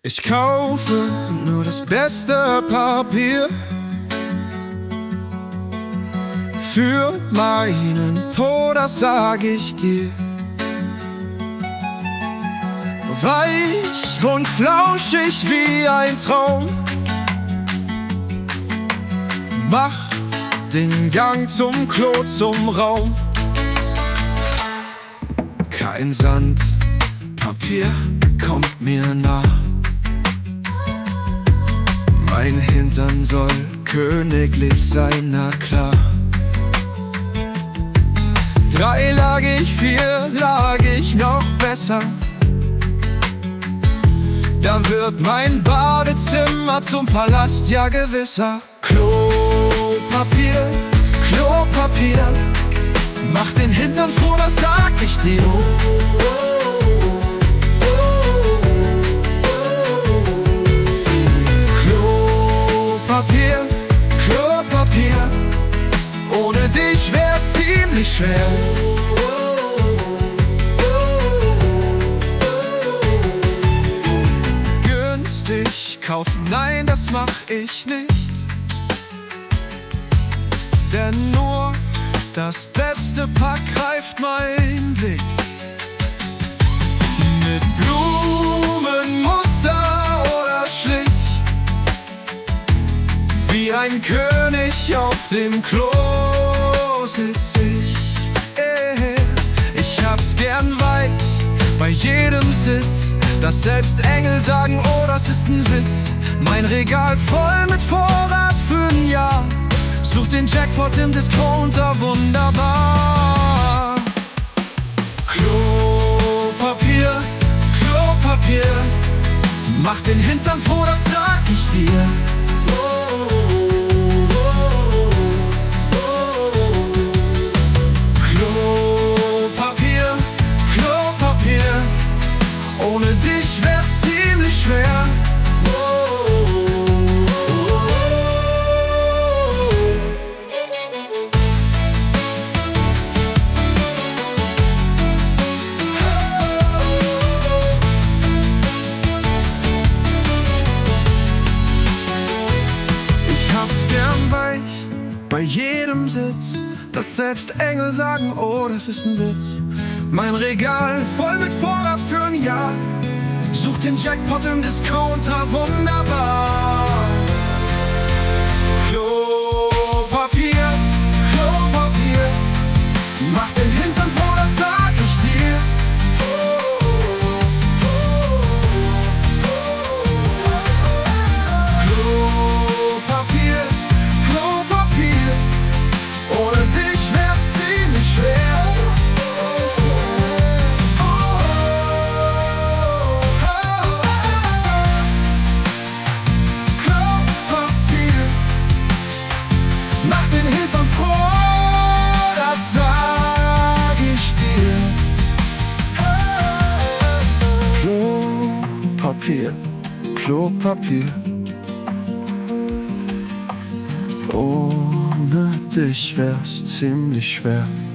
Ich kaufe nur das beste Papier für meinen Po, das sag ich dir. Weich und flauschig wie ein Traum, mach den Gang zum Klo, zum Raum. Kein Sandpapier kommt mir nah, mein Hintern soll königlich sein, na klar. Dreilagig, vierlagig, noch besser. Da wird mein Badezimmer zum Palast, ja gewisser. Klopapier, Klopapier, mach den Hintern froh, das sag ich dir. Klopapier, Klopapier, ohne dich wär's ziemlich schwer. Günstig kaufen, nein, das mach ich nicht, denn nur das beste Pack greift mein Blick. Mit Blumenmuster oder schlicht, wie ein König auf dem Klo sitz ich. Ich hab's gern weich bei jedem Sitz, dass selbst Engel sagen, oh, das ist ein Witz. Mein Regal voll mit Vorrat für ein Jahr, such den Jackpot im Discounter, wunderbar. Klopapier, Klopapier, mach den Hintern froh, das sag ich dir. Klopapier, Klopapier, ohne dich wär's ziemlich schwer. Bei jedem Sitz, dass selbst Engel sagen, oh, das ist ein Witz. Mein Regal voll mit Vorrat für ein Jahr, such den Jackpot im Discounter, wunderbar. Klopapier, Klopapier, mach den Hintern froh, das sag ich dir. Klopapier, Klopapier, ohne dich wär's ziemlich schwer. Klopapier, mach den Hintern froh, das sag ich dir. Klopapier, Klopapier, ohne dich wär's ziemlich schwer.